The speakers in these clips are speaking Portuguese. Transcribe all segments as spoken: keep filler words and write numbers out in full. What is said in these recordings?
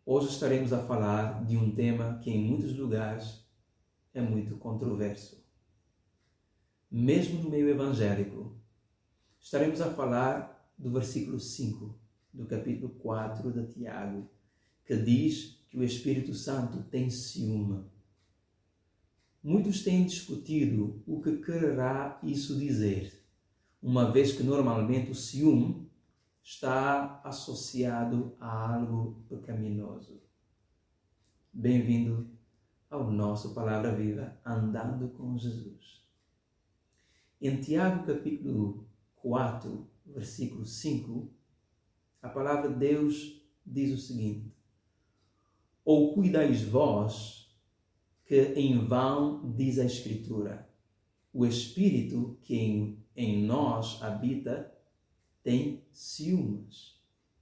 Hoje estaremos a falar de um tema que em muitos lugares é muito controverso. Mesmo no meio evangélico, estaremos a falar do versículo cinco do capítulo quatro de Tiago, que diz que o Espírito Santo tem ciúme. Muitos têm discutido o que quererá isso dizer, uma vez que normalmente o ciúme está associado a algo pecaminoso. Bem-vindo ao nosso Palavra Viva, Andando com Jesus. Em Tiago capítulo quatro, versículo cinco, a palavra de Deus diz o seguinte: Ou cuidais vós que em vão diz a Escritura, o Espírito que em, em nós habita tem ciúmes.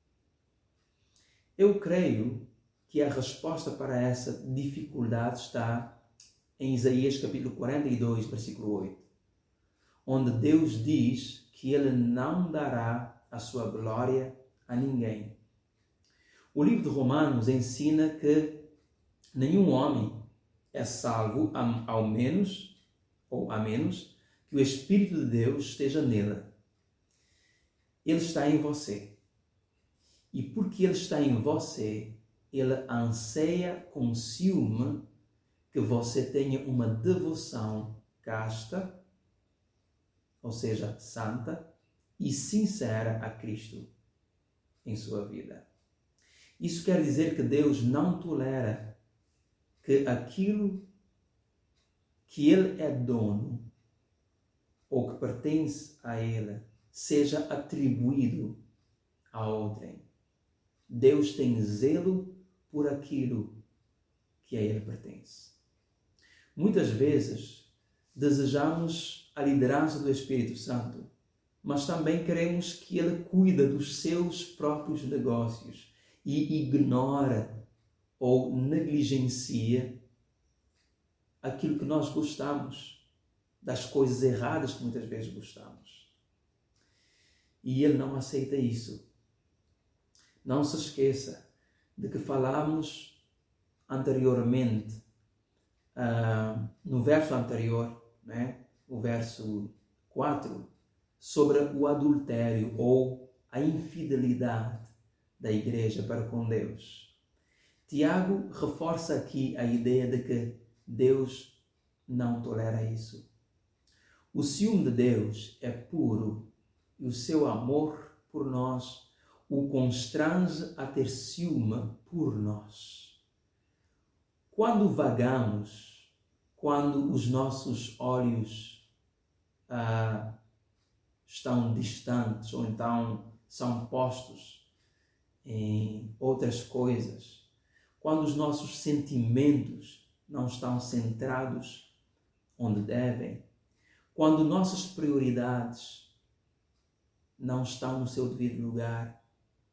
Eu creio que a resposta para essa dificuldade está em Isaías capítulo quarenta e dois, versículo oito, onde Deus diz que Ele não dará a sua glória a ninguém. O livro de Romanos ensina que nenhum homem é salvo ao menos, ou a menos, que o Espírito de Deus esteja nele. Ele está em você. E porque Ele está em você, Ele anseia com ciúme que você tenha uma devoção casta, ou seja, santa e sincera a Cristo em sua vida. Isso quer dizer que Deus não tolera que aquilo que Ele é dono ou que pertence a Ele seja atribuído a outrem. Deus tem zelo por aquilo que a Ele pertence. Muitas vezes desejamos a liderança do Espírito Santo, mas também queremos que Ele cuide dos seus próprios negócios e ignora ou negligencia aquilo que nós gostamos, das coisas erradas que muitas vezes gostamos. E Ele não aceita isso. Não se esqueça de que falámos anteriormente, uh, no verso anterior, né, o verso quatro, sobre o adultério ou a infidelidade da igreja para com Deus. Tiago reforça aqui a ideia de que Deus não tolera isso. O ciúme de Deus é puro e o seu amor por nós o constrange a ter ciúme por nós. Quando vagamos, quando os nossos olhos ah, estão distantes ou então são postos em outras coisas, quando os nossos sentimentos não estão centrados onde devem, quando nossas prioridades não estão no seu devido lugar,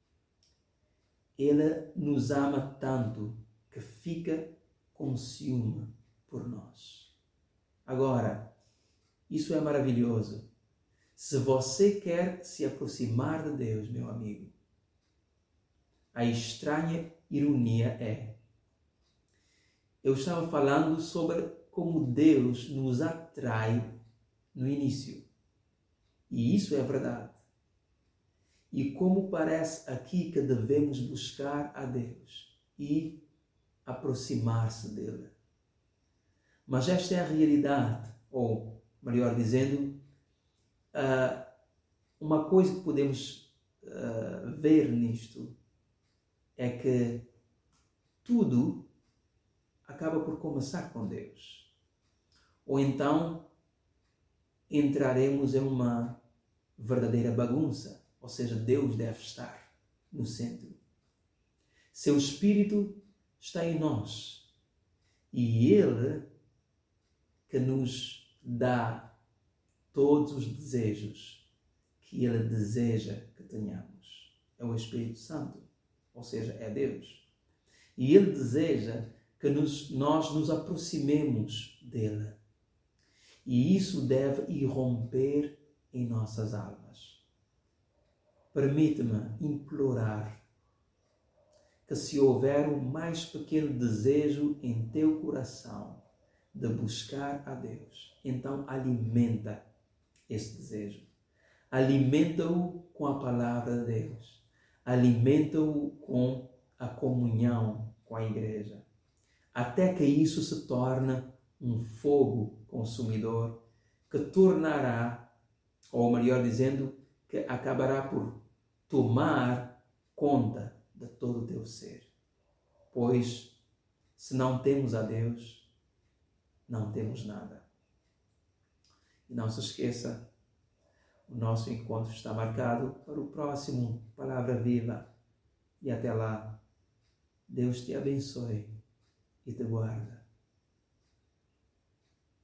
Ele nos ama tanto que fica com ciúme por nós. Agora, isso é maravilhoso. Se você quer se aproximar de Deus, meu amigo, a estranha ironia é: eu estava falando sobre como Deus nos atrai no início. E isso é verdade. E como parece aqui que devemos buscar a Deus e aproximar-se dele. Mas esta é a realidade, ou melhor dizendo, uma coisa que podemos ver nisto é que tudo acaba por começar com Deus. Ou então entraremos em uma verdadeira bagunça, ou seja, Deus deve estar no centro. Seu Espírito está em nós e Ele que nos dá todos os desejos que Ele deseja que tenhamos. É o Espírito Santo, ou seja, é Deus. E Ele deseja que nos, nós nos aproximemos dele. E isso deve irromper em nossas almas. Permite-me implorar que se houver o mais pequeno desejo em teu coração de buscar a Deus, então alimenta esse desejo. Alimenta-o com a palavra de Deus. Alimenta-o com a comunhão com a igreja. Até que isso se torne um fogo consumidor que tornará, ou melhor dizendo, que acabará por tomar conta de todo o teu ser. Pois, se não temos a Deus, não temos nada. E não se esqueça, o nosso encontro está marcado para o próximo Palavra Viva. E até lá, Deus te abençoe e te guarda.